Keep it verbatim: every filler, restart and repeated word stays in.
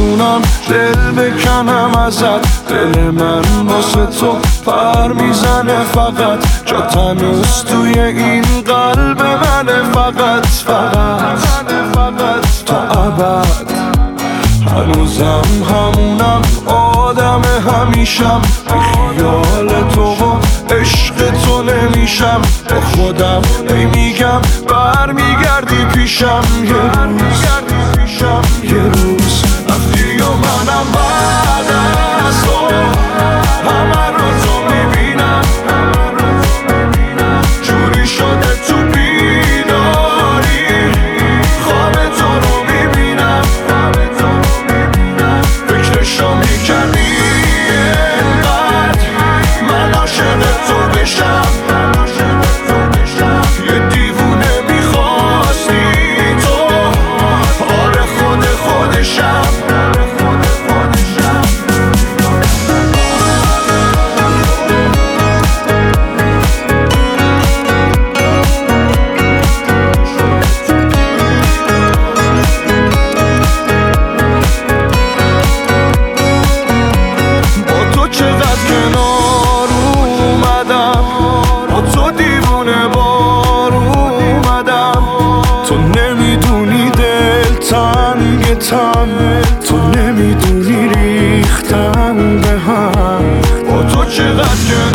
میتونم دل بکنم ازت. دل من واسه تو پر میزنه فقط، جا تنوز توی این قلب منه فقط فقط تا ابد. هنوزم همونم آدم همیشم، بی خیال تو و عشق تو نمیشم. با خودم ای میگم برمیگردی پیشم یه روز یه روز رفتی و منم بعد از تو همه رو تو میبینم. جوری شده تو بیداری خواب تو رو میبینم. فکرشو میکردی انقدر من عاشق تو بشم. یه دیوونه میخواستی تو، آره خود خودشم. تو نمیدونی ریختم به هم، با تو چقدر